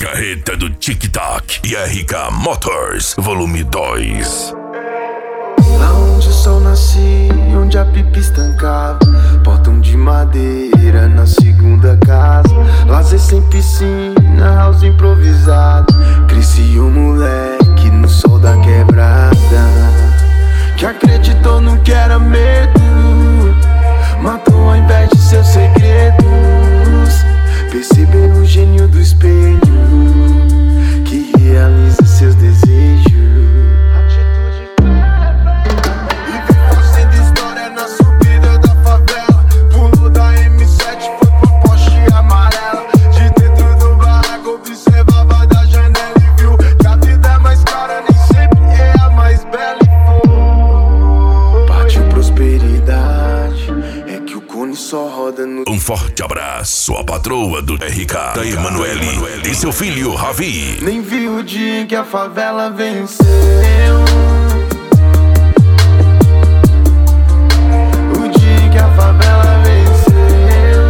Carreta do TikTok e RK Motors, volume 2. Lá onde o sol nascia, onde a pipa estancava, portão de madeira na segunda casa, lazer sem piscina, house improvisado. Cresci um moleque no sol da quebrada, que acreditou no que era medo, matou ao invés de seus segredos. Percebeu o gênio do espelho, que realiza seus desejos. Um forte abraço à patroa do RK, da Emanuele e seu filho Ravi. Nem vi o dia em que a favela venceu, o dia em que a favela venceu,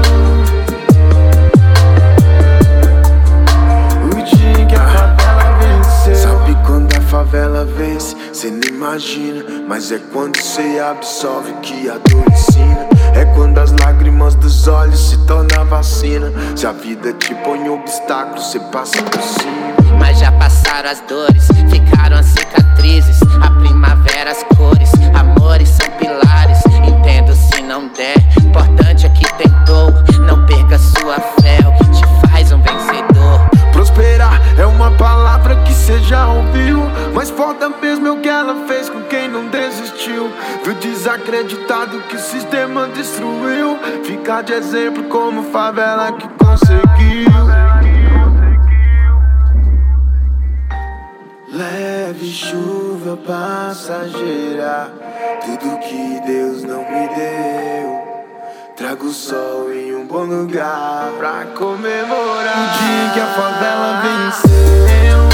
o dia em que a favela venceu. Sabe quando a favela vence? Cê nem imagina, mas é quando cê absorve que a dor ensina. É quando as lágrimas dos olhos se tornam vacina. Se a vida te põe obstáculo, cê passa por cima. Mas já passaram as dores, ficaram as cicatrizes, a primavera, as cores, amores são pilares. Entendo se não der, importante é que tentou. Não perca sua fé, é o que te faz um vencedor. Prosperar é uma palavra que cê já ouviu, mas foda mesmo é o que ela fez com quem não desistiu. Viu desacreditado que o sistema destruiu, ficar de exemplo como favela que conseguiu. Leve chuva passageira, tudo que Deus não me deu. Trago o sol em um bom lugar pra comemorar o dia que a favela venceu.